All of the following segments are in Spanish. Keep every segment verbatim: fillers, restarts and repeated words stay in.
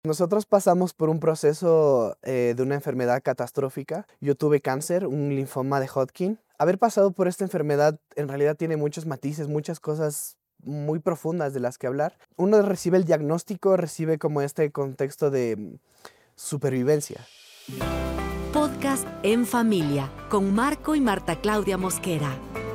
Nosotros pasamos por un proceso eh, de una enfermedad catastrófica. Yo tuve cáncer, un linfoma de Hodgkin. Haber pasado por esta enfermedad en realidad tiene muchos matices, muchas cosas muy profundas de las que hablar. Uno recibe el diagnóstico, recibe como este contexto de mm, supervivencia. Podcast En Familia con Marco y Marta Claudia Mosquera.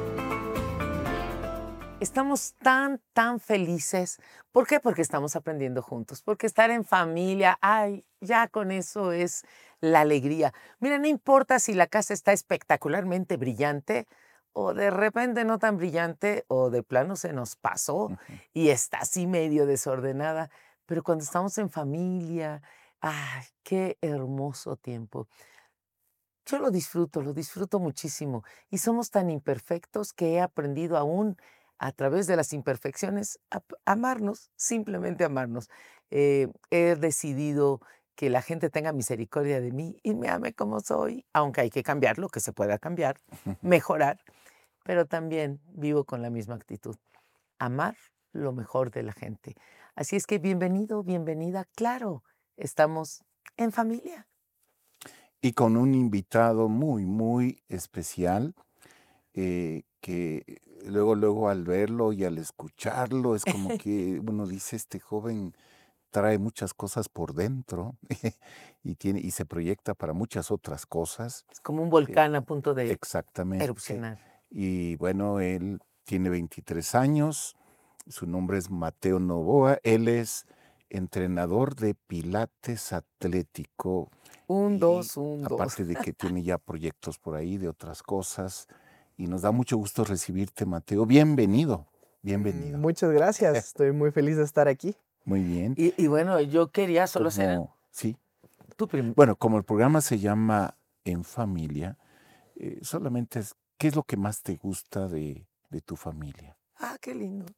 Estamos tan, tan felices. ¿Por qué? Porque estamos aprendiendo juntos. Porque estar en familia, ay, ya con eso es la alegría. Mira, no importa si la casa está espectacularmente brillante o de repente no tan brillante o de plano se nos pasó uh-huh. y está así medio desordenada. Pero cuando estamos en familia, ay, qué hermoso tiempo. Yo lo disfruto, lo disfruto muchísimo. Y somos tan imperfectos que he aprendido aún a través de las imperfecciones a amarnos, simplemente amarnos. Eh, he decidido que la gente tenga misericordia de mí y me ame como soy, aunque hay que cambiar lo que se pueda cambiar, mejorar, pero también vivo con la misma actitud. Amar lo mejor de la gente. Así es que bienvenido, bienvenida. Claro, estamos en familia. Y con un invitado muy, muy especial, eh, que luego, luego al verlo y al escucharlo, es como que uno dice, este joven trae muchas cosas por dentro y, tiene, y se proyecta para muchas otras cosas. Es como un volcán eh, a punto de exactamente. erupcionar. Y bueno, él tiene veintitrés años, su nombre es Mateo Novoa, él es entrenador de pilates atlético. Un, y, dos, un, aparte dos. Aparte de que tiene ya proyectos por ahí de otras cosas. Y nos da mucho gusto recibirte, Mateo. Bienvenido, bienvenido. Muchas gracias, estoy muy feliz de estar aquí. Muy bien. Y, y bueno, yo quería solo como, hacer... Sí. Tú prim- bueno, como el programa se llama En Familia, eh, solamente es, ¿qué es lo que más te gusta de, de tu familia? Ah, qué lindo.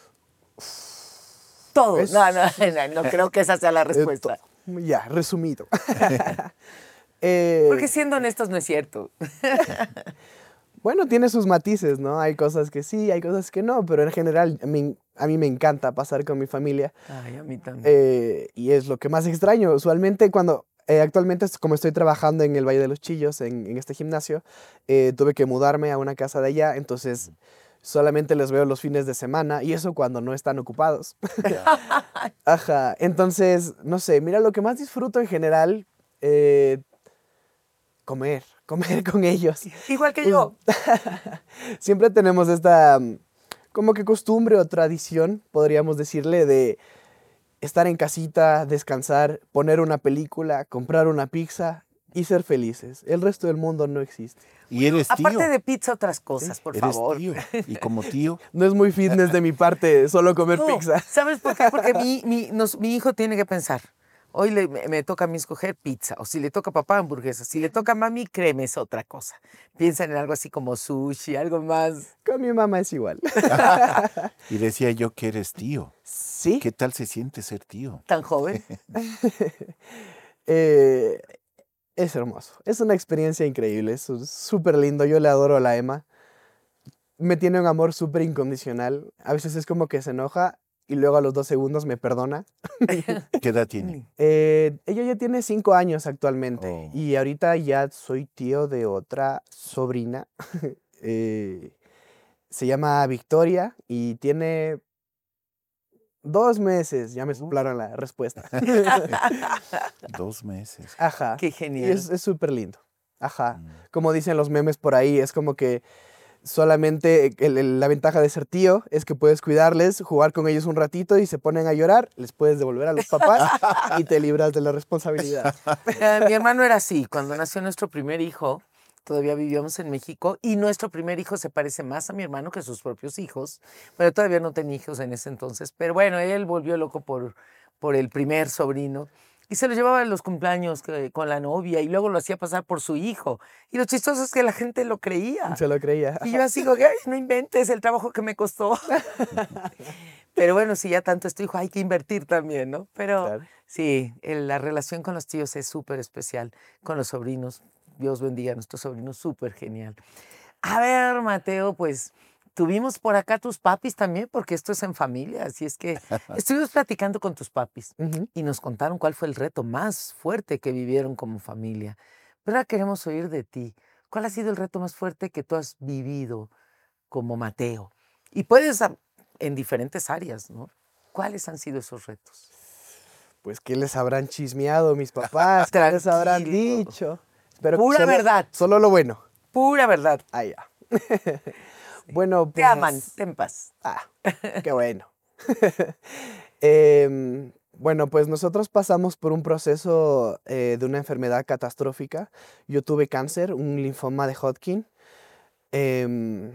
Todo. Es... No, no, no, no creo que esa sea la respuesta. Eh, ya, resumido. eh... Porque siendo honestos no es cierto. Bueno, tiene sus matices, ¿no? Hay cosas que sí, hay cosas que no, pero en general a mí, a mí me encanta pasar con mi familia. Ay, a mí también. Eh, y es lo que más extraño. Usualmente cuando, eh, actualmente como estoy trabajando en el Valle de los Chillos, en, en este gimnasio, eh, tuve que mudarme a una casa de allá, entonces solamente les veo los fines de semana y eso cuando no están ocupados. Ajá, entonces, no sé, mira, lo que más disfruto en general, eh, comer. comer con ellos. Igual que yo. Siempre tenemos esta como que costumbre o tradición, podríamos decirle, de estar en casita, descansar, poner una película, comprar una pizza y ser felices. El resto del mundo no existe. Y eres tío. Aparte de pizza, otras cosas, por eres favor. Tío. Y como tío. No es muy fitness de mi parte solo comer no, pizza. ¿Sabes por qué? Porque mi, mi, nos, mi hijo tiene que pensar. Hoy le, me, me toca a mí escoger pizza, o si le toca a papá, hamburguesa. Si le toca a mami, créeme, es otra cosa. Piensan en algo así como sushi, algo más. Con mi mamá es igual. Y decía yo que eres tío. Sí. ¿Qué tal se siente ser tío? ¿Tan joven? eh, es hermoso. Es una experiencia increíble. Es súper lindo. Yo le adoro a la Emma. Me tiene un amor súper incondicional. A veces es como que se enoja y luego a los dos segundos me perdona. ¿Qué edad tiene? Eh, ella ya tiene cinco años actualmente. Oh. Y ahorita ya soy tío de otra sobrina. eh, se llama Victoria y tiene dos meses. Ya me soplaron la respuesta. Dos meses. Ajá. Qué genial. Es súper lindo. Ajá. Mm. Como dicen los memes por ahí, es como que solamente el, el, la ventaja de ser tío es que puedes cuidarles, jugar con ellos un ratito y se ponen a llorar, les puedes devolver a los papás y te libras de la responsabilidad. Eh, mi hermano era así. Cuando nació nuestro primer hijo, todavía vivíamos en México y nuestro primer hijo se parece más a mi hermano que a sus propios hijos. Pero todavía no tenía hijos en ese entonces. Pero bueno, él volvió loco por, por el primer sobrino. Y se lo llevaba a los cumpleaños con la novia y luego lo hacía pasar por su hijo. Y lo chistoso es que la gente lo creía. Se lo creía. Y yo así, ay, no inventes el trabajo que me costó. Pero bueno, si ya tanto es tu hijo, hay que invertir también, ¿no? Pero claro. Sí, el, la relación con los tíos es súper especial. Con los sobrinos, Dios bendiga a nuestros sobrinos, súper genial. A ver, Mateo, pues tuvimos por acá tus papis también, porque esto es en familia, así es que estuvimos platicando con tus papis Ujú. y nos contaron cuál fue el reto más fuerte que vivieron como familia. Pero ahora queremos oír de ti. ¿Cuál ha sido el reto más fuerte que tú has vivido como Mateo? Y puedes a- en diferentes áreas, ¿no? ¿Cuáles han sido esos retos? Pues, ¿qué les habrán chismeado mis papás? ¿Qué les habrán Tranquilo. dicho? Espero que Pura solo- verdad. Solo lo bueno. Pura verdad. Ah, ya. Bueno, Te aman, pues, ten paz. Ah, qué bueno. Em, bueno, pues nosotros pasamos por un proceso eh, de una enfermedad catastrófica. Yo tuve cáncer, un linfoma de Hodgkin. Em,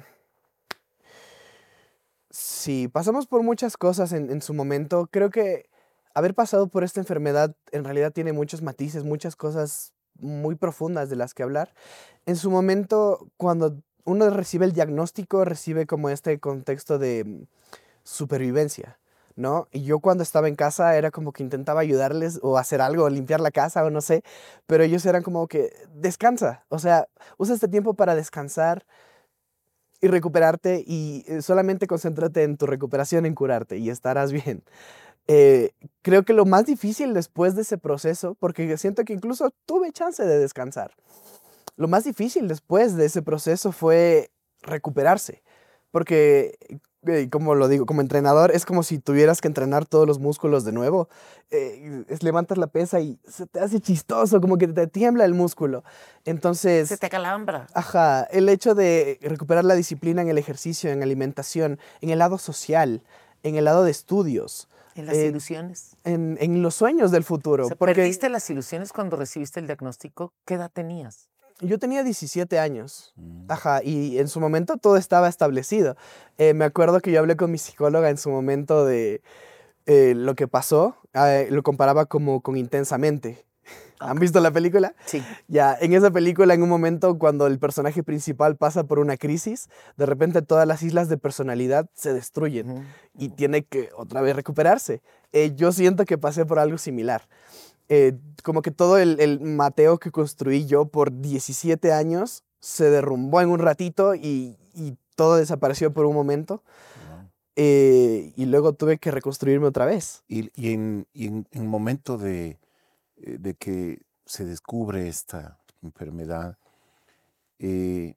sí, pasamos por muchas cosas en, en su momento. Creo que haber pasado por esta enfermedad en realidad tiene muchos matices, muchas cosas muy profundas de las que hablar. En su momento, cuando uno recibe el diagnóstico, recibe como este contexto de mm, supervivencia, ¿no? Y yo cuando estaba en casa era como que intentaba ayudarles o hacer algo, o limpiar la casa o no sé, pero ellos eran como que descansa, o sea, usa este tiempo para descansar y recuperarte y eh, solamente concéntrate en tu recuperación, en curarte y estarás bien. Eh, creo que lo más difícil después de ese proceso, porque siento que incluso tuve chance de descansar, lo más difícil después de ese proceso fue recuperarse, porque, eh, como lo digo, como entrenador, es como si tuvieras que entrenar todos los músculos de nuevo. Eh, es, levantas la pesa y se te hace chistoso, como que te tiembla el músculo. Entonces, Se te calambra. ajá, el hecho de recuperar la disciplina en el ejercicio, en alimentación, en el lado social, en el lado de estudios, En las eh, ilusiones. en, en los sueños del futuro. O sea, porque ¿perdiste las ilusiones cuando recibiste el diagnóstico? ¿Qué edad tenías? yo tenía diecisiete años. Mm. Ajá, y en su momento todo estaba establecido. Eh, me acuerdo que yo hablé con mi psicóloga en su momento de eh, lo que pasó. Eh, lo comparaba como con Intensamente. ¿Han Ok. visto la película? Sí. Ya, en esa película, en un momento cuando el personaje principal pasa por una crisis, de repente todas las islas de personalidad se destruyen Ujú. y tiene que otra vez recuperarse. Eh, yo siento que pasé por algo similar. Eh, como que todo el, el Mateo que construí yo por diecisiete años se derrumbó en un ratito y, y todo desapareció por un momento. Wow. Eh, y luego tuve que reconstruirme otra vez. Y, y en, y en, en momento de, eh, de que se descubre esta enfermedad, eh,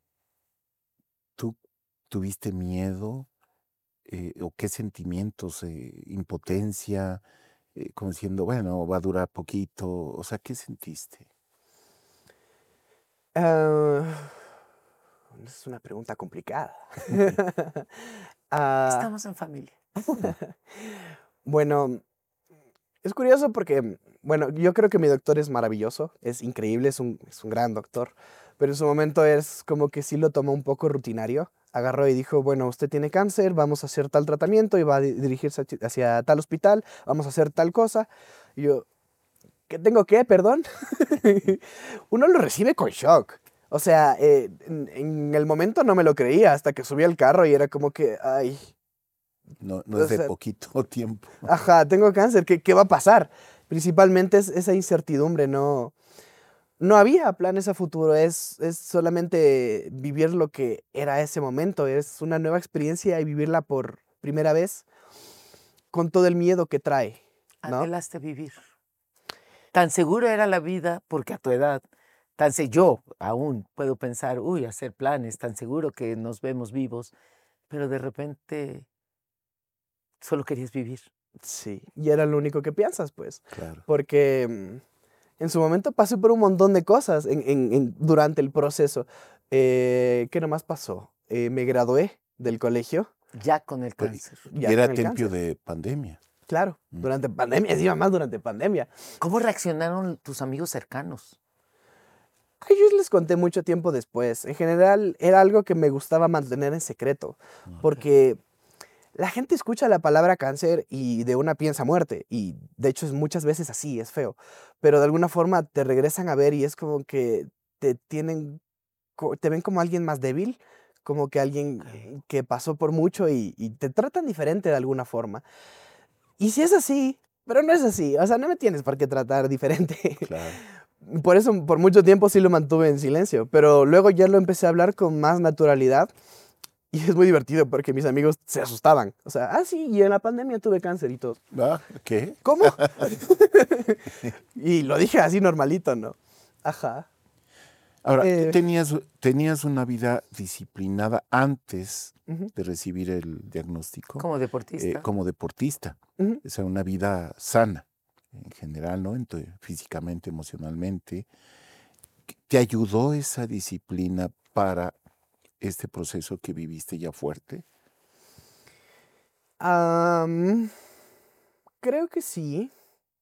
¿tú tuviste miedo? Eh, ¿o qué sentimientos? Eh, ¿impotencia? Eh, como diciendo, bueno, va a durar poquito. O sea, ¿qué sentiste? Ah, es una pregunta complicada. Ah, Estamos en familia. bueno, es curioso porque, bueno, yo creo que mi doctor es maravilloso, es increíble, es un, es un gran doctor, pero en su momento es como que sí lo tomó un poco rutinario. Agarró y dijo, bueno, usted tiene cáncer, vamos a hacer tal tratamiento y va a di- dirigirse hacia hacia tal hospital, vamos a hacer tal cosa. Y yo, ¿qué tengo qué? Perdón. Uno lo recibe con shock. O sea, eh, en, en el momento no me lo creía hasta que subí al carro y era como que, ay, No, no o es de sea, poquito tiempo. ajá, tengo cáncer, ¿qué, qué va a pasar? Principalmente es esa incertidumbre, no, no había planes a futuro, es, es solamente vivir lo que era ese momento, es una nueva experiencia y vivirla por primera vez con todo el miedo que trae, ¿no? Anhelaste vivir. Tan seguro era la vida, porque a tu edad, tan se yo aún puedo pensar, uy, hacer planes, tan seguro que nos vemos vivos, pero de repente solo querías vivir. Sí, y era lo único que piensas, pues, Claro. porque mm, en su momento pasé por un montón de cosas en, en- en- durante el proceso. Eh, ¿qué nomás pasó? Eh, me gradué del colegio, Ya con el Pero- cáncer. y ya era con el tempio cáncer. de pandemia. Claro, Mm. durante pandemia, encima más durante pandemia. ¿Cómo reaccionaron tus amigos cercanos? A ellos les conté mucho tiempo después. En general, era algo que me gustaba mantener en secreto, porque la gente escucha la palabra cáncer y de una piensa muerte, y de hecho es muchas veces así, es feo, pero de alguna forma te regresan a ver y es como que te tienen, co- te ven como alguien más débil, como que alguien Ok. que pasó por mucho y, y te tratan diferente de alguna forma. Y si es así, pero no es así, o sea, no me tienes por qué tratar diferente. Claro. Por eso, por mucho tiempo sí lo mantuve en silencio, pero luego ya lo empecé a hablar con más naturalidad Y es muy divertido porque mis amigos se asustaban. O sea, ah, sí, y en la pandemia tuve cáncer y todo. Ah, ¿qué? ¿Cómo? Y lo dije así normalito, ¿no? Ajá. Ahora, Eh, tenías, tenías una vida disciplinada antes ujú, de recibir el diagnóstico Como eh, deportista. como deportista. ujú. O sea, una vida sana en general, ¿no? Entonces, físicamente, emocionalmente. ¿Te ayudó esa disciplina para este proceso que viviste ya fuerte? Am, creo que sí.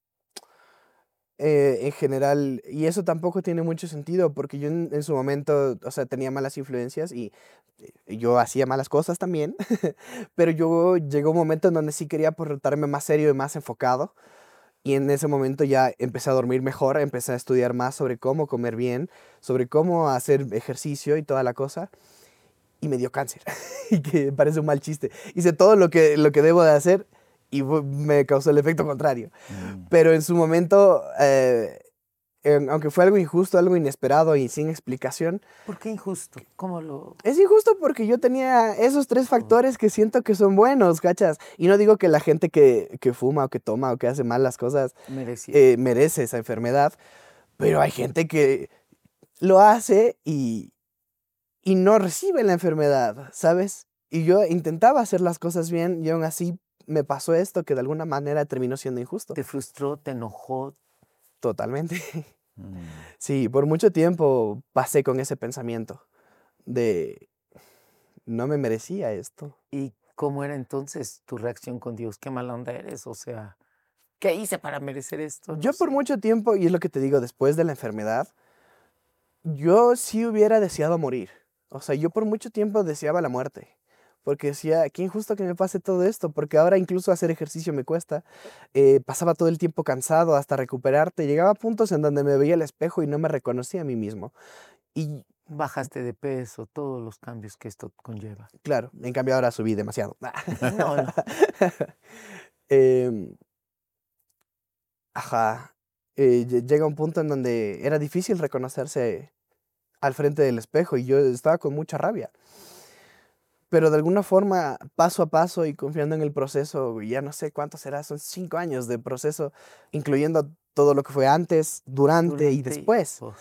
Eh, en general, y eso tampoco tiene mucho sentido porque yo en, en su momento, o sea, tenía malas influencias y eh, yo hacía malas cosas también, pero yo llegó un momento en donde sí quería portarme más serio y más enfocado y en ese momento ya empecé a dormir mejor, empecé a estudiar más sobre cómo comer bien, sobre cómo hacer ejercicio y toda la cosa y me dio cáncer, y que parece un mal chiste. Hice todo lo que, lo que debo de hacer y fu- me causó el efecto contrario. Mm. Pero en su momento, eh, en- aunque fue algo injusto, algo inesperado y sin explicación, ¿Por qué injusto? ¿Cómo lo es injusto porque yo tenía esos tres factores que siento que son buenos, ¿cachas? Y no digo que la gente que, que fuma o que toma o que hace mal las cosas merecía? eh, merece esa enfermedad, pero hay gente que lo hace y, y no recibe la enfermedad, ¿sabes? Y yo intentaba hacer las cosas bien y aún así me pasó esto que de alguna manera terminó siendo injusto. ¿Te frustró? ¿Te enojó? Totalmente. Mm. Sí, por mucho tiempo pasé con ese pensamiento de no me merecía esto. ¿Y cómo era entonces tu reacción con Dios? ¿Qué mala onda eres? O sea, ¿qué hice para merecer esto? No Yo por sé. mucho tiempo, y es lo que te digo, después de la enfermedad, yo sí hubiera deseado morir. O sea, yo por mucho tiempo deseaba la muerte. Porque decía, qué injusto que me pase todo esto, porque ahora incluso hacer ejercicio me cuesta. Eh, pasaba todo el tiempo cansado hasta recuperarte. Llegaba a puntos en donde me veía al espejo y no me reconocía a mí mismo. Y Bajaste de peso, todos los cambios que esto conlleva. claro, en cambio ahora subí demasiado. No, no. Em, ajá. Eh, lle- llega un punto en donde era difícil reconocerse al frente del espejo y yo estaba con mucha rabia. Pero de alguna forma, paso a paso y confiando en el proceso, ya no sé cuánto será, son cinco años de proceso, incluyendo todo lo que fue antes, durante y Durante y después, post.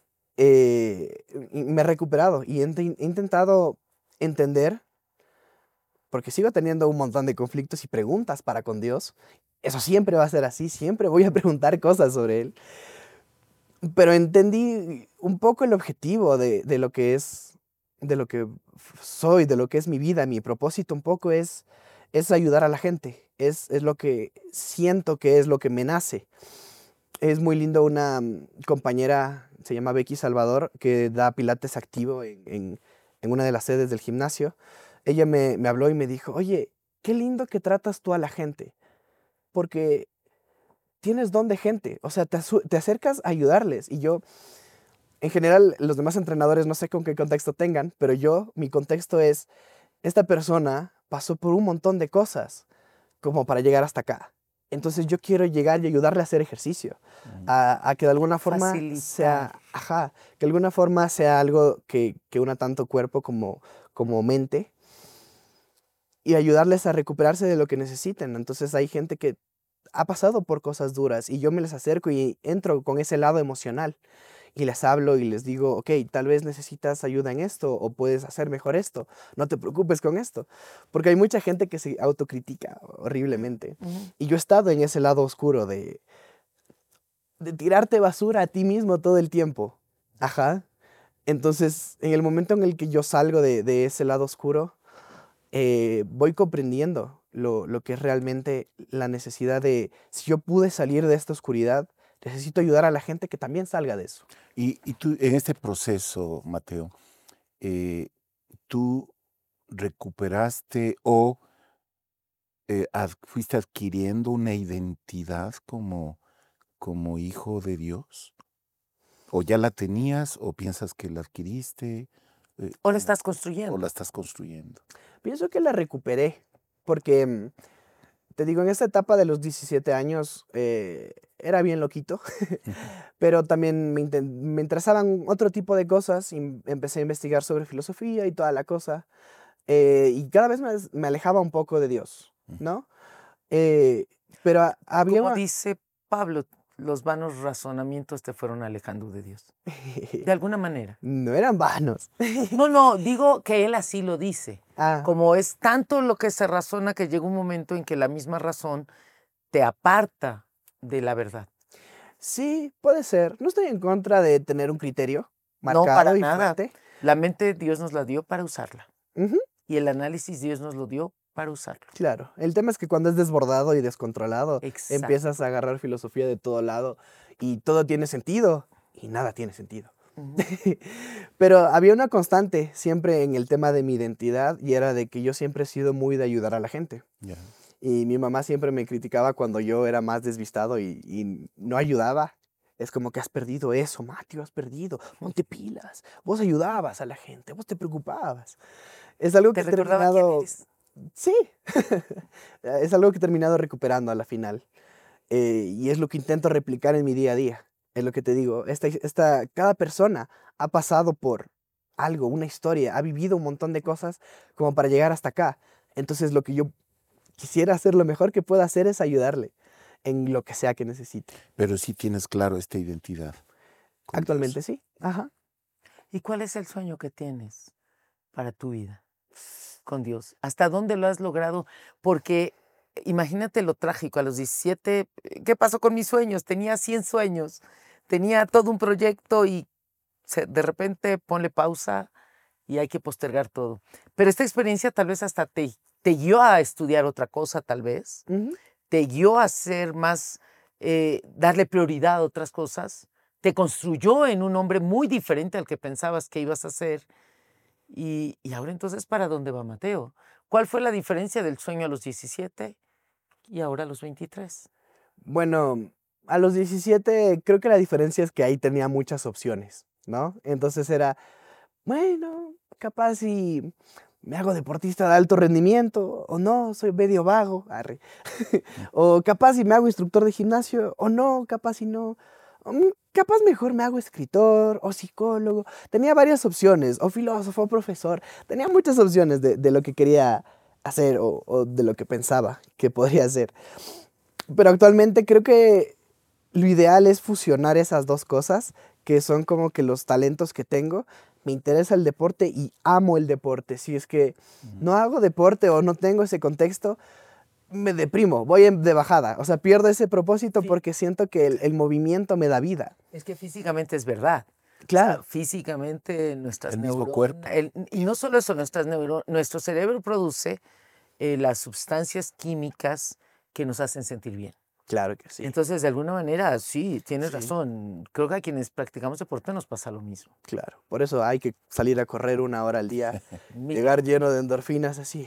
eh, y me he recuperado y he, inte- he intentado entender, porque sigo teniendo un montón de conflictos y preguntas para con Dios. Eso siempre va a ser así, siempre voy a preguntar cosas sobre Él. Pero entendí un poco el objetivo de, de lo que es, de lo que f- soy, de lo que es mi vida. Mi propósito un poco es, es ayudar a la gente. Es, es lo que siento que es lo que me nace. Es muy lindo una mm, compañera, se llama Becky Salvador, que da pilates activo en, en- en una de las sedes del gimnasio. Ella me, me habló y me dijo, oye, qué lindo que tratas tú a la gente, porque tienes don de gente. O sea, te, asu- te acercas a ayudarles. Y yo, en general, los demás entrenadores no sé con qué contexto tengan, pero yo, mi contexto es, esta persona pasó por un montón de cosas como para llegar hasta acá. Entonces yo quiero llegar y ayudarle a hacer ejercicio, Mm. a, a que de alguna forma Facilitar. sea, ajá, que de alguna forma sea algo que, que una tanto cuerpo como, como mente y ayudarles a recuperarse de lo que necesiten. Entonces hay gente que ha pasado por cosas duras y yo me les acerco y entro con ese lado emocional y les hablo y les digo, ok, tal vez necesitas ayuda en esto o puedes hacer mejor esto, no te preocupes con esto, porque hay mucha gente que se autocritica horriblemente Ujú. y yo he estado en ese lado oscuro de, de tirarte basura a ti mismo todo el tiempo, ajá. Entonces, en el momento en el que yo salgo de, de ese lado oscuro, eh, voy comprendiendo lo, lo que es realmente la necesidad de, si yo pude salir de esta oscuridad, necesito ayudar a la gente que también salga de eso. Y, y tú, en este proceso, Mateo, eh, ¿tú recuperaste o eh, ad- fuiste adquiriendo una identidad como, como hijo de Dios? ¿O ya la tenías o piensas que la adquiriste eh, ¿O lo estás o construyendo? la estás construyendo? Pienso que la recuperé, porque mm, te digo, en esta etapa de los diecisiete años eh, era bien loquito, pero también me, inten- me interesaban otro tipo de cosas y empecé a investigar sobre filosofía y toda la cosa. eh, y cada vez me, me alejaba un poco de Dios, ¿no? Eh, pero ha- había Como una... dice Pablo, los vanos razonamientos te fueron alejando de Dios. De alguna manera. No eran vanos. No, no, digo que él así lo dice. Ah, Como es tanto lo que se razona que llega un momento en que la misma razón te aparta de la verdad. sí, puede ser. No estoy en contra de tener un criterio No, marcado para y nada. fuerte. La mente Dios nos la dio para usarla. Ujú, Y el análisis Dios nos lo dio para usarlo. claro. El tema es que cuando es desbordado y descontrolado, Exacto. empiezas a agarrar filosofía de todo lado y todo tiene sentido y nada tiene sentido. Ujú. Pero había una constante siempre en el tema de mi identidad y era de que yo siempre he sido muy de ayudar a la gente. Ya. Y mi mamá siempre me criticaba cuando yo era más desvistado y, y no ayudaba. Es como que has perdido eso, Mateo, has perdido. Ponte pilas. Vos ayudabas a la gente, vos te preocupabas. Es algo que Te he recordaba quién terminado... eres. Sí, es algo que he terminado recuperando a la final. Eh, y es lo que intento replicar en mi día a día. Es lo que te digo. Esta, esta, cada persona ha pasado por algo, una historia, ha vivido un montón de cosas como para llegar hasta acá. Entonces lo que yo quisiera hacer, lo mejor que pueda hacer es ayudarle en lo que sea que necesite. Pero sí tienes claro esta identidad con Actualmente Dios. sí. Ajá. ¿Y cuál es el sueño que tienes para tu vida con Dios? ¿Hasta dónde lo has logrado? Porque imagínate lo trágico, a los diecisiete, ¿qué pasó con mis sueños? Tenía cien sueños, tenía todo un proyecto y se- de repente ponle pausa y hay que postergar todo. Pero esta experiencia tal vez hasta te, te guió a estudiar otra cosa, tal vez, Ujú. te guió a ser más, eh, darle prioridad a otras cosas, te construyó en un hombre muy diferente al que pensabas que ibas a ser. Y, y ahora entonces, ¿para dónde va Mateo? ¿Cuál fue la diferencia del sueño a los diecisiete y ahora a los veintitrés? Bueno, a los diecisiete creo que la diferencia es que ahí tenía muchas opciones, ¿no? Entonces era, bueno, capaz si me hago deportista de alto rendimiento o no, soy medio vago, arre. O capaz si me hago instructor de gimnasio o no, capaz si no. Mm, Capaz mejor me hago escritor o psicólogo. Tenía varias opciones, o filósofo, o profesor. Tenía muchas opciones de, de lo que quería hacer o, o de lo que pensaba que podría hacer. Pero actualmente creo que lo ideal es fusionar esas dos cosas, que son como que los talentos que tengo. Me interesa el deporte y amo el deporte. Si es que no hago deporte o no tengo ese contexto, me deprimo, voy en- de bajada. O sea, pierdo ese propósito Sí. porque siento que el, el movimiento me da vida. Es que físicamente es verdad. O sea, Claro, físicamente nuestras El mismo neuronas, cuerpo. el- y no solo eso, nuestras neuro- nuestro cerebro produce eh, las sustancias químicas que nos hacen sentir bien. claro que sí, Entonces, de alguna manera, sí, tienes Sí. razón. Creo que a quienes practicamos deporte nos pasa lo mismo. claro. Por eso hay que salir a correr una hora al día, Mi- llegar lleno de endorfinas así.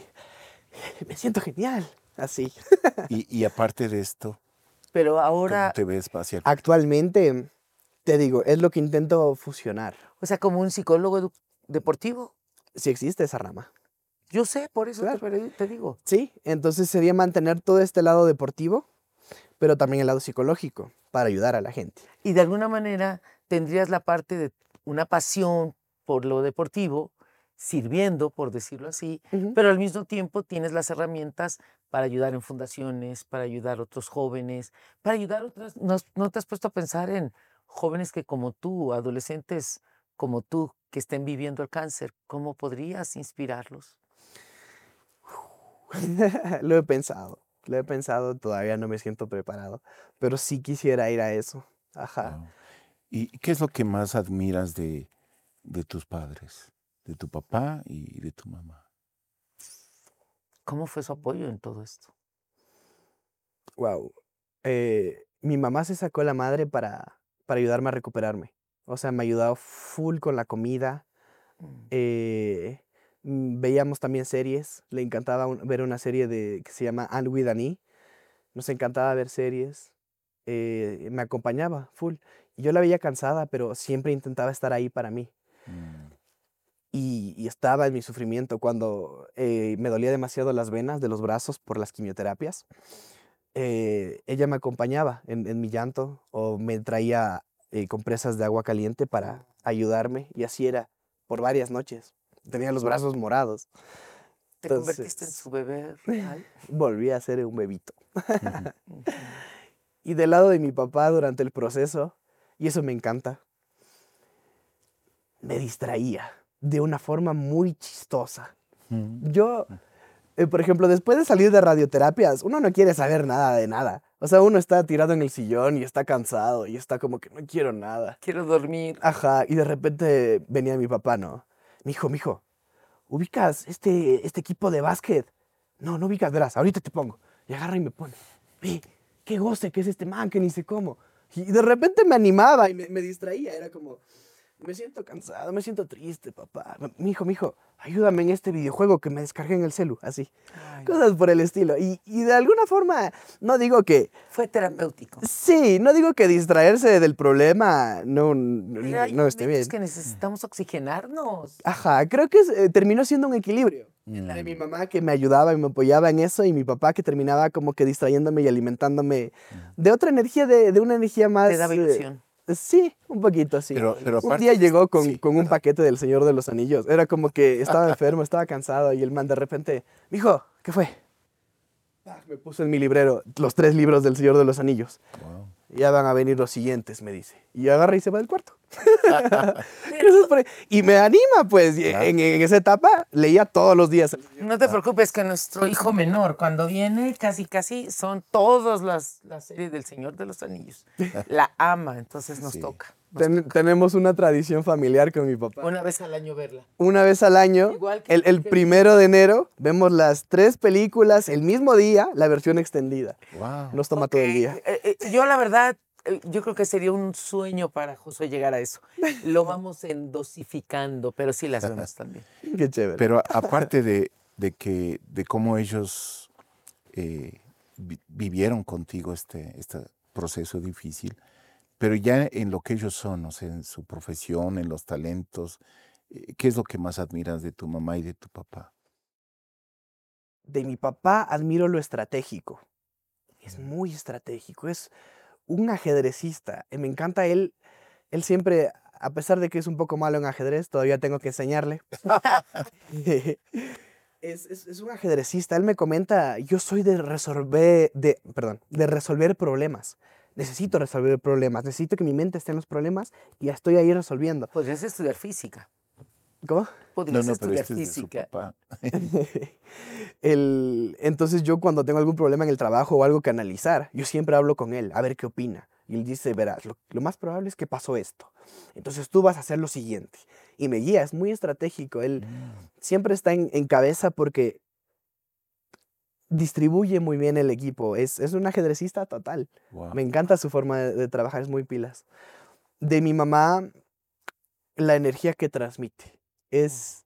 Me siento genial, así. Y, y aparte de esto, Pero ¿cómo ahora, te ves hacia el... Actualmente, te digo, es lo que intento fusionar. o sea, como un psicólogo edu- deportivo, Si existe esa rama. yo sé, por eso te, Claro. pre- te digo. Sí, entonces sería mantener todo este lado deportivo, pero también el lado psicológico, para ayudar a la gente. Y de alguna manera tendrías la parte de una pasión por lo deportivo, sirviendo, por decirlo así, Ujú. pero al mismo tiempo tienes las herramientas para ayudar en fundaciones, para ayudar a otros jóvenes, para ayudar a otras. ¿No, has- no te has puesto a pensar en jóvenes que como tú, adolescentes como tú, que estén viviendo el cáncer? ¿Cómo podrías inspirarlos? Lo he pensado, lo he pensado, todavía no me siento preparado, pero sí quisiera ir a eso. Ajá. Wow. ¿Y qué es lo que más admiras de, de tus padres? De tu papá y de tu mamá. ¿Cómo fue su apoyo en todo esto? Wow. Mi mamá se sacó la madre para, para ayudarme a recuperarme. O sea, me ha ayudado full con la comida. Mm. eh, mm, veíamos también series. Le encantaba un- ver una serie de, que se llama Anne with an E. Nos encantaba ver series. eh, me acompañaba full. Y yo la veía cansada, pero siempre intentaba estar ahí para mí. Mm. Y, y estaba en mi sufrimiento cuando eh, me dolía demasiado las venas de los brazos por las quimioterapias. eh, ella me acompañaba en, en mi llanto o me traía eh, compresas de agua caliente para ayudarme y así era por varias noches. Tenía los brazos morados. Te convertiste en Entonces, su bebé real. volví a ser un bebito. Ujú. Ujú. Y del lado de mi papá durante el proceso, y eso me encanta, me distraía de una forma muy chistosa. Ujú. Yo, eh, por ejemplo, después de salir de radioterapias, uno no quiere saber nada de nada. O sea, uno está tirado en el sillón y está cansado y está como que no quiero nada. Quiero dormir. Ajá, y de repente venía mi papá, ¿no? Mijo, mijo, ¿ubicas este, este equipo de básquet? No, no ubicas, verás, ahorita te pongo. Y agarra y me pone. Ve, qué goce que es este man, que ni sé cómo. Y de repente me animaba y me, me distraía. Era como, me siento cansado, me siento triste, papá. Mijo, mijo, ayúdame en este videojuego que me descargué en el celu, así. Ay, Cosas por el estilo. Y, y de alguna forma, no digo que, fue terapéutico. sí, no digo que distraerse del problema no, no, Pero hay no esté momentos bien. que necesitamos oxigenarnos. Ajá, creo que es, eh, terminó siendo un equilibrio. Entre mi Mm, mamá que me ayudaba y me apoyaba en eso y mi papá que terminaba como que distrayéndome y alimentándome mm. de otra energía, de, de una energía más... Te daba eh, ilusión. sí, un poquito así. Pero, pero Un aparte, día llegó con, sí, con un perdón. paquete del Señor de los Anillos. Era como que estaba enfermo, estaba cansado y el man de repente, mijo, ¿qué fue? Ah, me puso en mi librero los tres libros del Señor de los Anillos. Wow. Ya van a venir los siguientes, me dice. Y agarra y se va del cuarto. Cosas por ahí. Y me anima, pues. y Claro. En, en esa etapa leía todos los días. No te preocupes que nuestro hijo menor, cuando viene, casi casi son todas las, las series del Señor de los Anillos. La ama, entonces nos Sí. toca. nos Ten- toca. tenemos una tradición familiar con mi papá. Una vez al año verla. Una vez al año, Igual que- el, el que- primero de enero, vemos las tres películas el mismo día, la versión extendida. Wow. Nos toma todo el Ok, día. eh, eh, yo la verdad, eh, yo creo que sería un sueño para Josué llegar a eso. Lo vamos en dosificando, pero sí las vemos también. Qué chévere. Pero a- aparte de, de que de cómo ellos eh, vi- vivieron contigo este, este proceso difícil, pero ya en lo que ellos son, o sea, en su profesión, en los talentos, eh, ¿qué es lo que más admiras de tu mamá y de tu papá? De mi papá admiro lo estratégico. Es muy estratégico. Es un ajedrecista. Eh, Me encanta él. Él siempre, a pesar de que es un poco malo en ajedrez, todavía tengo que enseñarle. es, es- es un ajedrecista. Él me comenta, yo soy de resolver, de, perdón, de resolver problemas. Necesito resolver problemas. Necesito que mi mente esté en los problemas y ya estoy ahí resolviendo. Podrías estudiar física. ¿Cómo? No, Podrías no, pero estudiar este es de su física. papá. El- entonces yo cuando tengo algún problema en el trabajo o algo que analizar, yo siempre hablo con él, a ver qué opina. Y él dice, verás, lo, lo más probable es que pasó esto. Entonces tú vas a hacer lo siguiente. Y me guía, es muy estratégico. Él Mm, siempre está en, en cabeza porque distribuye muy bien el equipo. Es, es un ajedrecista total. wow. Me encanta su forma de, de trabajar, es muy pilas. De mi mamá, la energía que transmite. Es,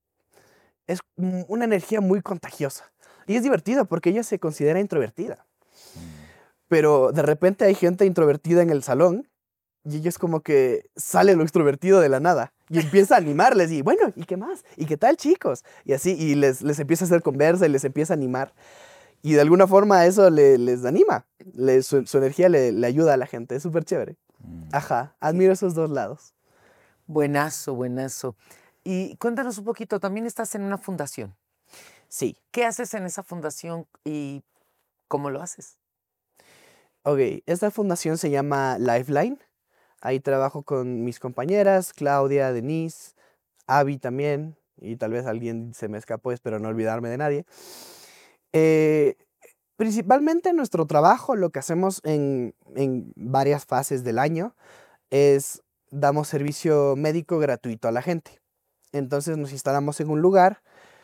es mm, una energía muy contagiosa. Y es divertido porque ella se considera introvertida. Mm, Pero de repente hay gente introvertida en el salón y ella es como que sale lo extrovertido de la nada y empieza a animarles y bueno, ¿y qué más? ¿Y qué tal, chicos? Y así, y les, les empieza a hacer conversa y les empieza a animar. Y de alguna forma eso le- les anima. Le- su, su energía le, le ayuda a la gente. Es súper chévere. mm. Ajá, admiro esos dos lados. Buenazo, buenazo. Y cuéntanos un poquito, también estás en una fundación. Sí. ¿Qué haces en esa fundación y cómo lo haces? Ok, esta fundación se llama Lifeline. Ahí trabajo con mis compañeras, Claudia, Denise, Abby también, y tal vez alguien se me escapó, espero no olvidarme de nadie. Eh, principalmente nuestro trabajo, lo que hacemos en, en varias fases del año, es damos servicio médico gratuito a la gente. Entonces nos instalamos en un lugar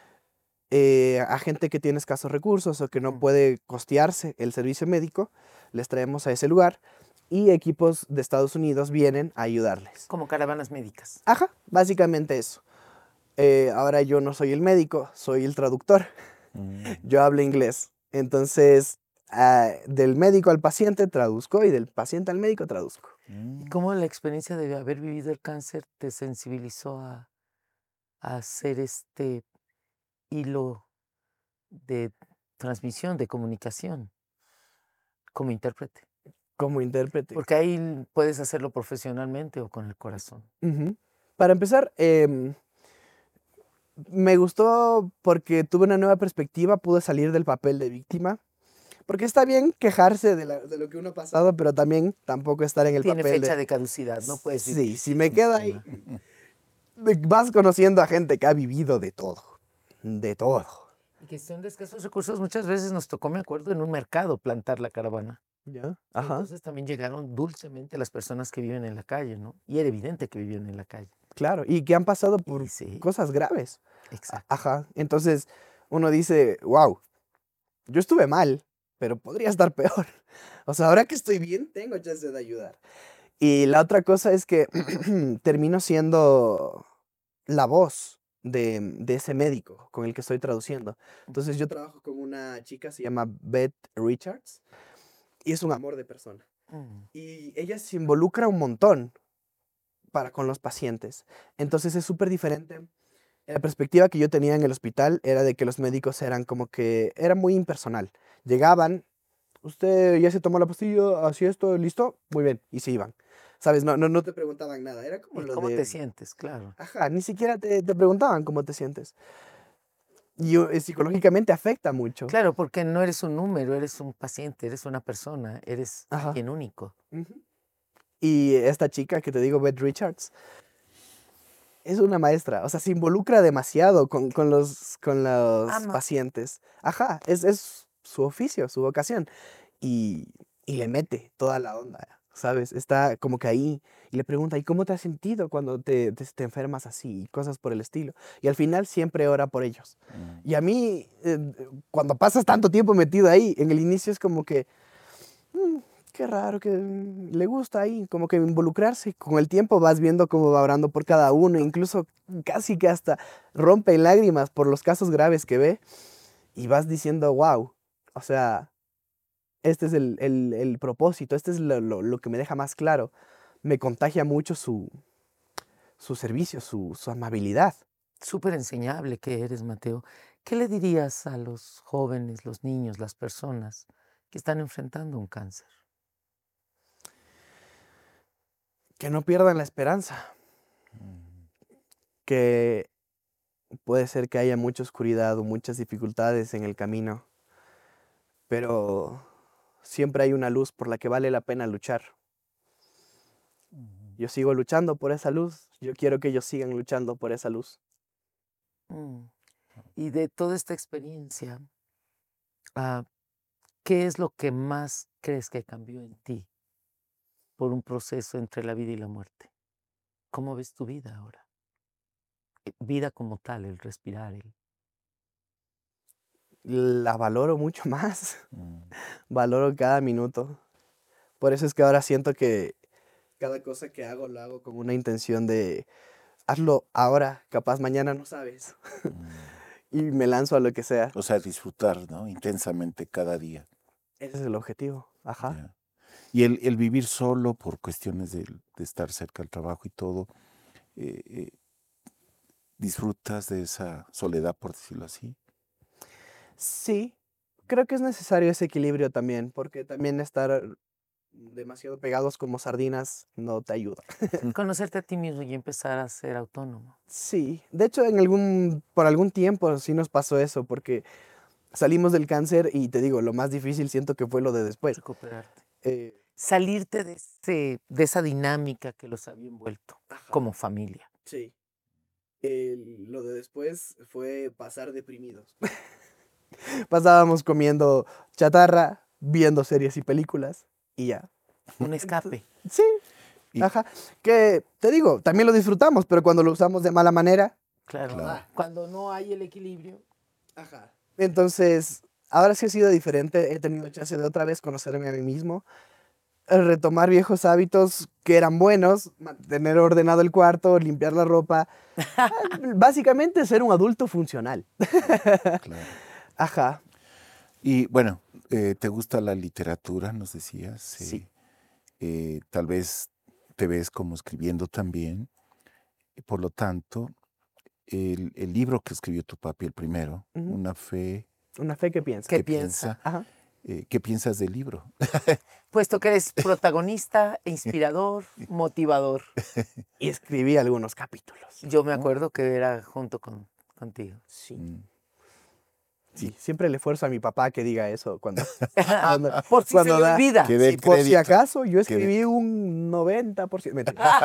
eh, a gente que tiene escasos recursos o que no Mm. puede costearse el servicio médico, les traemos a ese lugar y equipos de Estados Unidos vienen a ayudarles. Como caravanas médicas. Ajá, básicamente eso. Eh, ahora yo no soy el médico, soy el traductor. Mm, Yo hablo inglés. Entonces, ah, del médico al paciente traduzco y del paciente al médico traduzco. ¿Y mm. cómo la experiencia de haber vivido el cáncer te sensibilizó a, a hacer este hilo de transmisión, de comunicación, como intérprete? Como intérprete. Porque ahí puedes hacerlo profesionalmente o con el corazón. Ujú. Para empezar, em, Me gustó porque tuve una nueva perspectiva, pude salir del papel de víctima. Porque está bien quejarse de, la- de lo que uno ha pasado, pero también tampoco estar en el Tiene papel fecha de... de caducidad, no puedes Sí, decir. si me quedo ahí, de- vas conociendo a gente que ha vivido de todo, de todo. Y que son de escasos recursos, muchas veces nos tocó, me acuerdo, en un mercado plantar la caravana. ¿Ya? Y Ajá, entonces también llegaron dulcemente las personas que viven en la calle, ¿no? Y era evidente que vivían en la calle. claro. Y que han pasado por Y sí, cosas graves. exacto. Ajá. Entonces uno dice, wow, yo estuve mal, pero podría estar peor. O sea, ahora que estoy bien, tengo chance de ayudar. Y la otra cosa es que termino siendo la voz de, de ese médico con el que estoy traduciendo. Entonces yo trabajo con una chica, se llama Beth Richards, y es un amor de persona. Mm. Y ella se involucra un montón para con los pacientes. Entonces es súper diferente. La perspectiva que yo tenía en el hospital era de que los médicos eran como que, era muy impersonal. Llegaban, usted ya se tomó la pastilla, así esto, listo, muy bien, y se iban. ¿Sabes? No, no, no te preguntaban nada, era como ¿Y lo cómo de... te sientes? Claro. Ajá, ni siquiera te, te preguntaban cómo te sientes. Y uh, psicológicamente afecta mucho. Claro, porque no eres un número, eres un paciente, eres una persona, eres Ajá. alguien único. Ujú. Y esta chica que te digo, Beth Richards, es una maestra. O sea, se involucra demasiado con, con los, con los Ama. pacientes. Ajá, es, es su oficio, su vocación. Y, y le mete toda la onda, ¿sabes? Está como que ahí y le pregunta, ¿y cómo te has sentido cuando te, te, te enfermas así? Y cosas por el estilo. Y al final siempre ora por ellos. Mm. Y a mí, eh, cuando pasas tanto tiempo metido ahí, en el inicio es como que, "Mm, qué raro que mm, le gusta ahí, como que involucrarse. Con el tiempo vas viendo cómo va orando por cada uno, incluso casi que hasta rompe en lágrimas por los casos graves que ve. Y vas diciendo, wow, o sea, este es el, el- el propósito, este es lo, lo- lo que me deja más claro. Me contagia mucho su, su servicio, su, su amabilidad. Súper enseñable que eres, Mateo. ¿Qué le dirías a los jóvenes, los niños, las personas que están enfrentando un cáncer? Que no pierdan la esperanza, Mm. que puede ser que haya mucha oscuridad o muchas dificultades en el camino, pero siempre hay una luz por la que vale la pena luchar. Mm. Yo sigo luchando por esa luz, yo quiero que ellos sigan luchando por esa luz. Mm. Y de toda esta experiencia, ah, ¿qué es lo que más crees que cambió en ti por un proceso entre la vida y la muerte? ¿Cómo ves tu vida ahora? Eh, Vida como tal, el respirar, el... La valoro mucho más, Mm. valoro cada minuto. Por eso es que ahora siento que cada cosa que hago lo hago con una intención de hazlo ahora, capaz mañana no sabes. Mm. Y me lanzo a lo que sea. O sea, disfrutar, ¿no? Intensamente cada día. Ese es el objetivo. Ajá. Ya. Y el, el vivir solo por cuestiones de, de estar cerca del trabajo y todo, eh, eh, ¿disfrutas de esa soledad, por decirlo así? Sí, creo que es necesario ese equilibrio también, porque también estar demasiado pegados como sardinas no te ayuda. Conocerte a ti mismo y empezar a ser autónomo. Sí, de hecho en algún, por algún tiempo sí nos pasó eso, porque salimos del cáncer y te digo, lo más difícil siento que fue lo de después. Recuperarte. Eh, Salirte de, ese- de esa dinámica que los había envuelto Ajá. como familia. sí. El- lo de después fue pasar deprimidos. Pasábamos comiendo chatarra, viendo series y películas y ya. Un escape. Sí, Y- ajá. Que te digo, también lo disfrutamos, pero cuando lo usamos de mala manera. Claro. Claro. Cuando no hay el equilibrio. Ajá. Entonces, ahora sí ha sido diferente. He tenido chance de otra vez conocerme a mí mismo, eh, retomar viejos hábitos que eran buenos, mantener ordenado el cuarto, limpiar la ropa. Ah, básicamente ser un adulto funcional. Claro. Ajá. Y bueno, eh, ¿te gusta la literatura? Nos decías. Sí. Eh, tal vez te ves como escribiendo también. Y por lo tanto, el, el libro que escribió tu papi, el primero, Ujú. Una fe Una fe que piensa. ¿Qué que piensa? piensa, Ajá. eh, ¿qué piensas del libro? Puesto que eres protagonista, inspirador, motivador. Y escribí algunos capítulos. Yo me acuerdo que era junto con, contigo. Sí. Mm. Sí, siempre le esfuerzo a mi papá que diga eso cuando, cuando, Por si cuando se le da- olvida. Que dé Sí, por si crédito. acaso, yo Que escribí dé- un noventa por ciento. Mentira.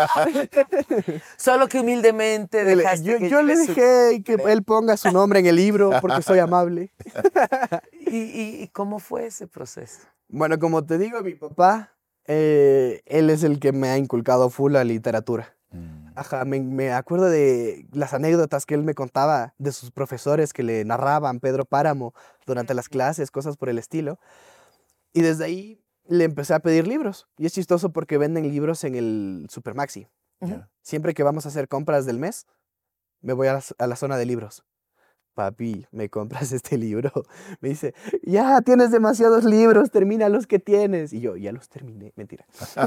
Solo que humildemente Él- dejaste yo que yo le lleve su- dejé que él ponga su nombre en el libro porque soy amable. ¿Y, y, y cómo fue ese proceso? Bueno, como te digo, mi papá, eh, él es el que me ha inculcado full la literatura. Mm. Ajá, me, me acuerdo de las anécdotas que él me contaba de sus profesores que le narraban Pedro Páramo durante las clases, cosas por el estilo. Y desde ahí le empecé a pedir libros. Y es chistoso porque venden libros en el Supermaxi. Ujú. Siempre que vamos a hacer compras del mes, me voy a la, a la zona de libros. Papi, ¿me compras este libro? Me dice, ya tienes demasiados libros, termina los que tienes. Y yo, ya los terminé. Mentira.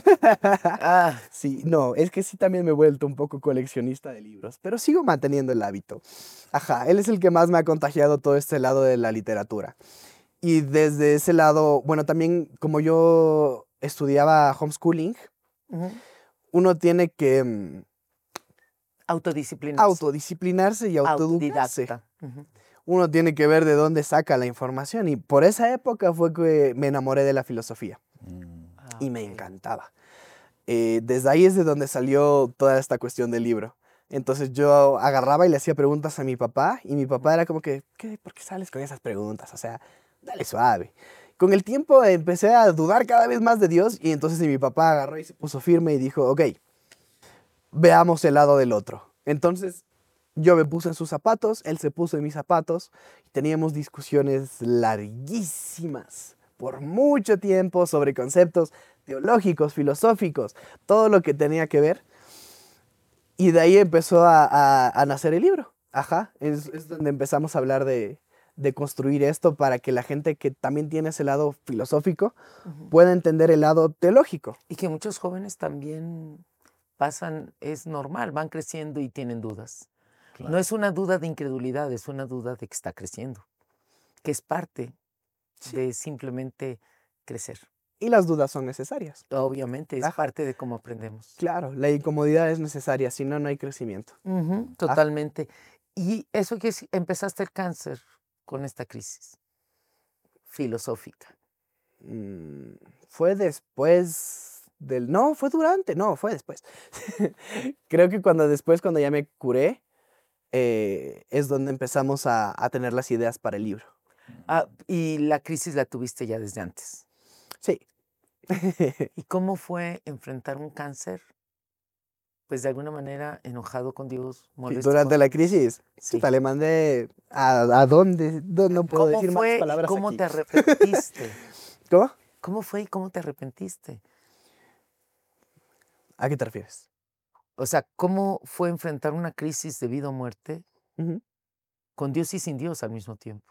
Ah, Sí, no, es que sí también me he vuelto un poco coleccionista de libros, pero sigo manteniendo el hábito. Ajá, él es el que más me ha contagiado todo este lado de la literatura. Y desde ese lado, bueno, también como yo estudiaba homeschooling, ujú. uno tiene que mm, Autodisciplina. autodisciplinarse y autoeducarse. Autodidacta. Ujú. Uno tiene que ver de dónde saca la información. Y por esa época fue que me enamoré de la filosofía Mm. Ah, y me ok. encantaba. Eh, desde ahí es de donde salió toda esta cuestión del libro. Entonces yo agarraba y le hacía preguntas a mi papá y mi papá era como que, ¿qué? ¿Por qué sales con esas preguntas? O sea, dale suave. Con el tiempo empecé a dudar cada vez más de Dios y entonces mi papá agarró y se puso firme y dijo, ok, veamos el lado del otro. Entonces yo me puse en sus zapatos, él se puso en mis zapatos y teníamos discusiones larguísimas por mucho tiempo sobre conceptos teológicos, filosóficos, todo lo que tenía que ver. Y de ahí empezó a, a- a nacer el libro. Ajá, es, es donde empezamos a hablar de, de construir esto para que la gente que también tiene ese lado filosófico Ujú. pueda entender el lado teológico. Y que muchos jóvenes también pasan, es normal, van creciendo y tienen dudas. No es una duda de incredulidad, es una duda de que está creciendo, que es parte de simplemente crecer. Y las dudas son necesarias. Obviamente, es Ajá. parte de cómo aprendemos. Claro, la incomodidad es necesaria, si no, no hay crecimiento. Ujú, totalmente. Y eso que es- empezaste el cáncer con esta crisis filosófica. Mm, fue después del... No, fue durante, no, fue después. Creo que cuando después, cuando ya me curé, eh, es donde empezamos a, a tener las ideas para el libro. Ah, y la crisis la tuviste ya desde antes. Sí. ¿Y cómo fue enfrentar un cáncer? Pues de alguna manera enojado con Dios, molesto Durante con la Dios. crisis, Sí. chuta, le mandé a, a dónde, no, no puedo ¿Cómo decir fue más y palabras cómo aquí. te arrepentiste? ¿Cómo? ¿Cómo fue y cómo te arrepentiste? ¿A qué te refieres? O sea, ¿cómo fue enfrentar una crisis de vida o muerte Ujú. con Dios y sin Dios al mismo tiempo?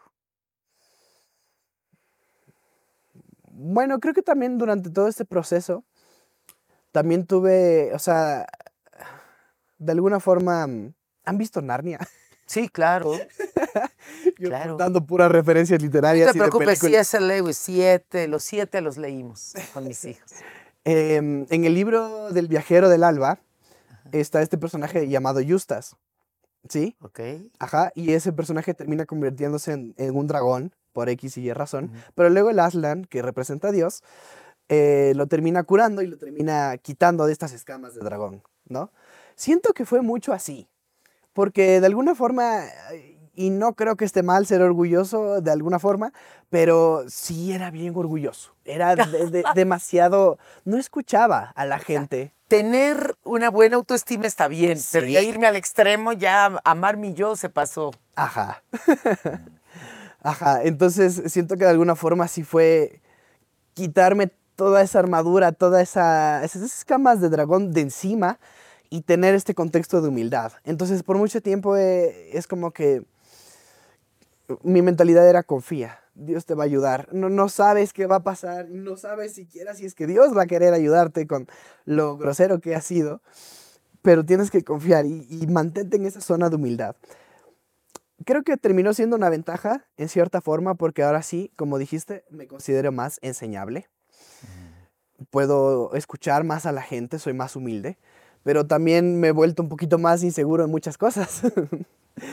Bueno, creo que también durante todo este proceso, también tuve, o sea, de alguna forma, mm, ¿han visto Narnia? Sí, claro. Yo Claro. dando puras referencias No literarias te y de preocupes, películas. C S Lewis, siete, los siete los leímos con mis hijos. Em, en el libro del viajero del alba está este personaje llamado Justas, ¿sí? ¿Ok? Ajá, y ese personaje termina convirtiéndose en, en un dragón por X y Y razón, Ujú. pero luego el Aslan, que representa a Dios, eh, lo termina curando y lo termina quitando de estas escamas de dragón, ¿no? Siento que fue mucho así, porque de alguna forma, eh, y no creo que esté mal ser orgulloso de alguna forma, pero sí era bien orgulloso, era de- de- demasiado, no escuchaba a la gente. Tener una buena autoestima está bien, pero Sí. ya irme al extremo, ya amar mi yo se pasó. Ajá. Ajá, entonces siento que de alguna forma sí fue quitarme toda esa armadura, todas esa, esas escamas de dragón de encima y tener este contexto de humildad. Entonces por mucho tiempo eh, es como que mi mentalidad era confía, Dios te va a ayudar. No, no sabes qué va a pasar, no sabes siquiera si es que Dios va a querer ayudarte con lo grosero que has sido, pero tienes que confiar y, y mantente en esa zona de humildad. Creo que terminó siendo una ventaja en cierta forma porque ahora sí, como dijiste, me considero más enseñable. Puedo escuchar más a la gente, soy más humilde, pero también me he vuelto un poquito más inseguro en muchas cosas.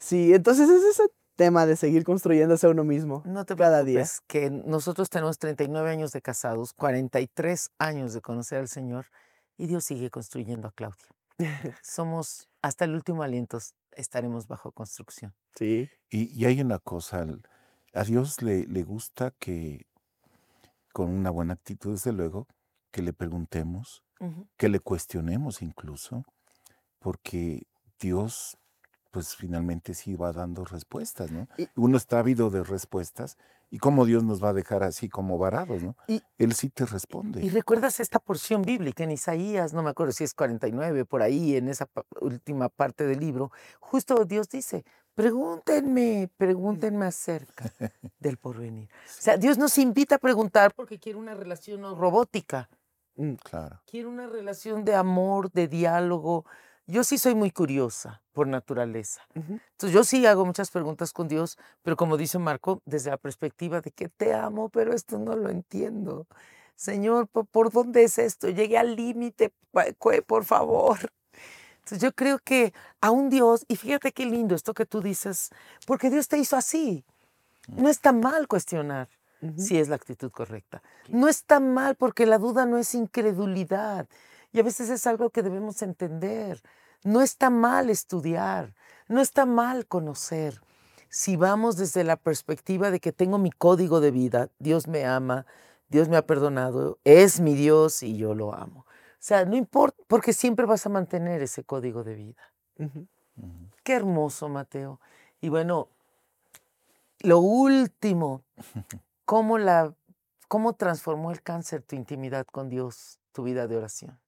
Sí, entonces es ese tema de seguir construyéndose a uno mismo No te cada día. preocupes, que nosotros tenemos treinta y nueve años de casados, cuarenta y tres años de conocer al Señor y Dios sigue construyendo a Claudia. Somos, hasta el último aliento, estaremos bajo construcción. Sí. Y, y hay una cosa, al- a Dios le, le gusta que, con una buena actitud, desde luego, que le preguntemos, Ujú. que le cuestionemos incluso, porque Dios, pues finalmente sí va dando respuestas, ¿no? Y- Uno está ávido de respuestas, y cómo Dios nos va a dejar así como varados, ¿no? Y- Él sí te ¿Y responde. recuerdas esta porción bíblica en Isaías? No me acuerdo si es cuarenta y nueve, por ahí, en esa pa- última parte del libro. Justo Dios dice, pregúntenme, pregúntenme acerca del porvenir. O sea, Dios nos invita a preguntar porque quiere una relación no robótica. Mm, Claro. Quiero una relación de amor, de diálogo. Yo sí soy muy curiosa por naturaleza. ujú. Entonces yo sí hago muchas preguntas con Dios, pero como dice Marco, desde la perspectiva de que te amo, pero esto no lo entiendo. Señor, ¿por, por dónde es esto? Llegué al límite, pa- cue- por favor. Entonces yo creo que a un Dios, y fíjate qué lindo esto que tú dices, porque Dios te hizo así. No está mal cuestionar Ujú. si es la actitud correcta. No está mal porque la duda no es incredulidad. Y a veces es algo que debemos entender. No está mal estudiar. No está mal conocer. Si vamos desde la perspectiva de que tengo mi código de vida, Dios me ama, Dios me ha perdonado, es mi Dios y yo lo amo. O sea, no importa, porque siempre vas a mantener ese código de vida. Ujú. Ujú. Qué hermoso, Mateo. Y bueno, lo último, ¿cómo, la, ¿cómo transformó el cáncer tu intimidad con Dios, tu vida de oración?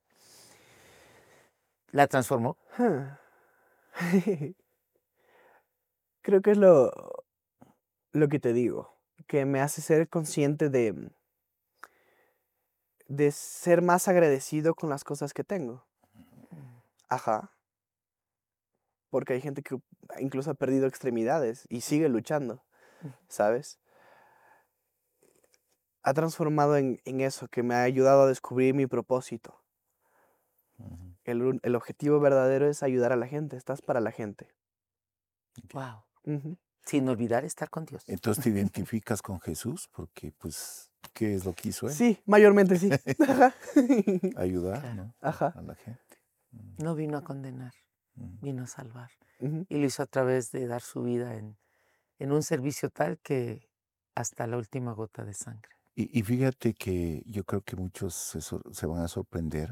¿La transformó? Ah. Creo que es lo, lo que te digo, que me hace ser consciente de, de ser más agradecido con las cosas que tengo. Ajá. Porque hay gente que incluso ha perdido extremidades y sigue luchando, ¿sabes? Ha transformado en, en eso, que me ha ayudado a descubrir mi propósito. Ujú. El, un- el objetivo verdadero es ayudar a la gente, estás para la gente. Wow. Ujú. Sin olvidar estar con Dios. Entonces te identificas con Jesús, porque pues, ¿qué es lo que hizo Él? Sí, mayormente sí. Ajá. Ayudar, Claro. ¿no? Ajá. A la gente. Mm, No vino a condenar, mm. vino a salvar. Ujú. Y lo hizo a través de dar su vida en, en un servicio tal que hasta la última gota de sangre. Y, y fíjate que yo creo que muchos se, sor- se van a sorprender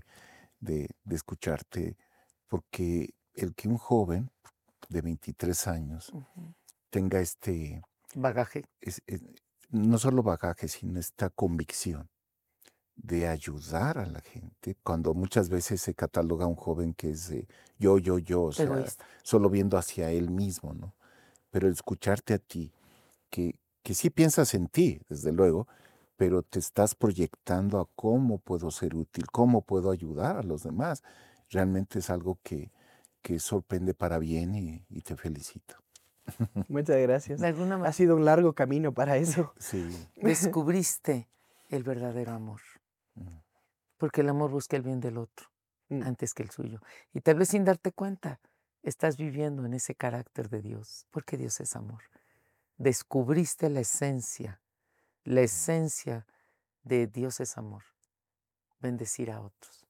de, de escucharte, porque el que un joven de veintitrés años Ujú. tenga este, Bagaje. es- es- no solo bagaje, sino esta convicción de ayudar a la gente, cuando muchas veces se cataloga a un joven que es de yo, yo, yo, o sea, Egoísta. solo viendo hacia él mismo, ¿no? Pero el escucharte a ti, que, que sí piensas en ti, desde luego, pero te estás proyectando a cómo puedo ser útil, cómo puedo ayudar a los demás, realmente es algo que, que sorprende para bien y, y te felicito. Muchas gracias. De alguna Ha manera sido un largo camino para eso. Sí. descubriste el verdadero amor. Mm. Porque el amor busca el bien del otro Mm. antes que el suyo. Y tal vez sin darte cuenta, estás viviendo en ese carácter de Dios, porque Dios es amor. Descubriste la esencia, la esencia de Dios es amor, bendecir a otros.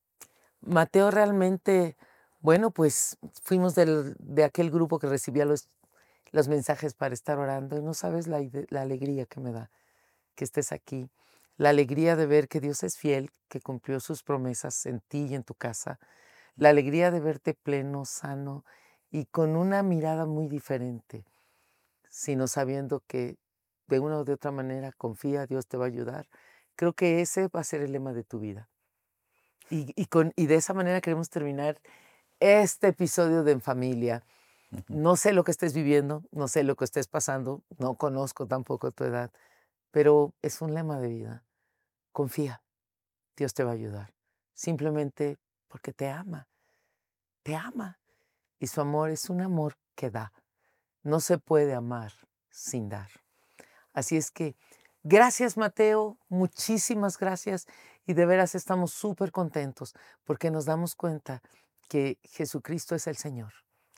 Mateo realmente, bueno, pues fuimos del- de aquel grupo que recibía los, los mensajes para estar orando y no sabes la, ide- la alegría que me da que estés aquí, la alegría de ver que Dios es fiel, que cumplió sus promesas en ti y en tu casa, la alegría de verte pleno, sano y con una mirada muy diferente, sino sabiendo que de una o de otra manera confía, Dios te va a ayudar. Creo que ese va a ser el lema de tu vida. Y, y, con, y de esa manera queremos terminar este episodio de En Familia. Ujú. No sé lo que estés viviendo, no sé lo que estés pasando, no conozco tampoco tu edad, pero es un lema de vida. Confía, Dios te va a ayudar. Simplemente porque te ama, te ama. Y su amor es un amor que da. No se puede amar sin dar. Así es que, gracias Mateo, muchísimas gracias. Y de veras estamos súper contentos porque nos damos cuenta que Jesucristo es el Señor.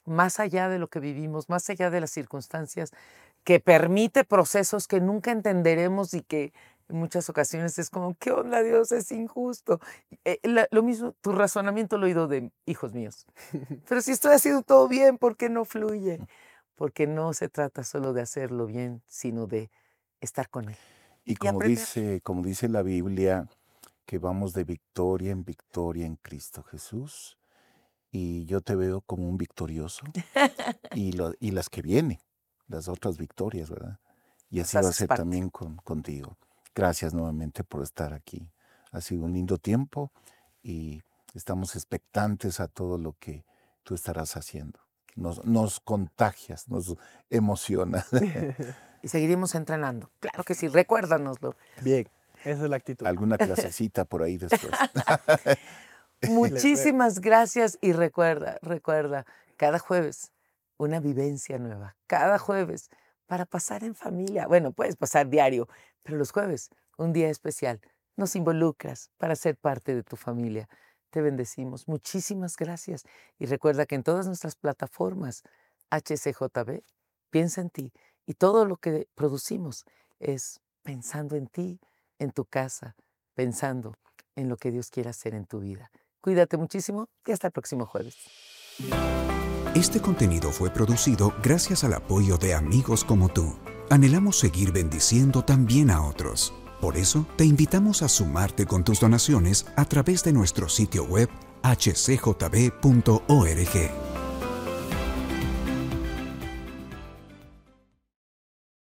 más allá de lo que vivimos, más allá de las circunstancias, que permite procesos que nunca entenderemos y que en muchas ocasiones es como, ¿qué onda, Dios? Es injusto. Eh, la, lo mismo, tu razonamiento lo he oído de hijos míos. Pero si estoy haciendo todo bien, ¿por qué no fluye? Porque no se trata solo de hacerlo bien, sino de estar con Él. Y como dice, como dice la Biblia, que vamos de victoria en victoria en Cristo Jesús. Y yo te veo como un victorioso. y, lo, y las que vienen, las otras victorias, ¿verdad? Y así va a ser parte. También con, contigo. Gracias nuevamente por estar aquí. Ha sido un lindo tiempo y estamos expectantes a todo lo que tú estarás haciendo. Nos, nos contagias, nos emociona. Y seguiremos entrenando. Claro que sí, recuérdanoslo. Bien, esa es la actitud. Alguna clasecita por ahí después. Muchísimas gracias y recuerda, recuerda, cada jueves una vivencia nueva. Cada jueves para pasar en familia. Bueno, puedes pasar diario, pero los jueves, un día especial. Nos involucras para ser parte de tu familia. Te bendecimos. Muchísimas gracias. Y recuerda que en todas nuestras plataformas, H C J B, piensa en ti. Y todo lo que producimos es pensando en ti, en tu casa, pensando en lo que Dios quiere hacer en tu vida. Cuídate muchísimo y hasta el próximo jueves. Este contenido fue producido gracias al apoyo de amigos como tú. Anhelamos seguir bendiciendo también a otros. Por eso, te invitamos a sumarte con tus donaciones a través de nuestro sitio web h c j b punto org.